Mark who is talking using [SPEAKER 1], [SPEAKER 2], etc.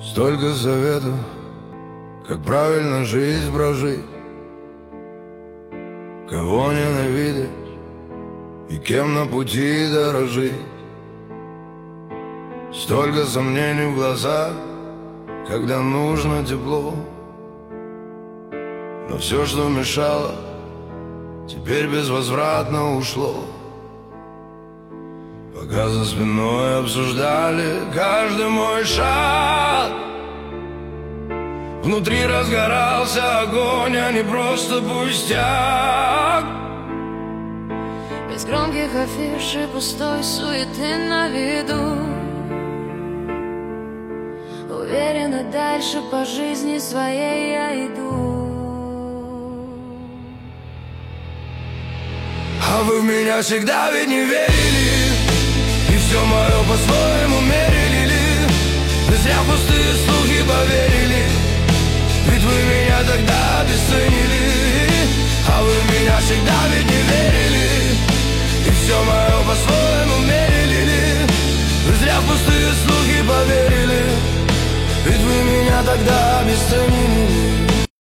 [SPEAKER 1] Столько советов, как правильно жизнь прожить, кого ненавидеть и кем на пути дорожить. Столько сомнений в глазах, когда нужно тепло, но все, что мешало, теперь безвозвратно ушло. Пока за спиной обсуждали каждый мой шаг, внутри разгорался огонь, а не просто пустяк.
[SPEAKER 2] Без громких афиш и пустой суеты на виду, уверенно дальше по жизни своей я иду.
[SPEAKER 1] А вы в меня всегда ведь не верили, и все мое по-своему мерили. Вы зря в пустые слухи поверили, ведь вы меня тогда обесценили. А вы в меня всегда ведь не верили, и все мое по-своему мерили. Вы зря в пустые слухи поверили, ведь вы меня тогда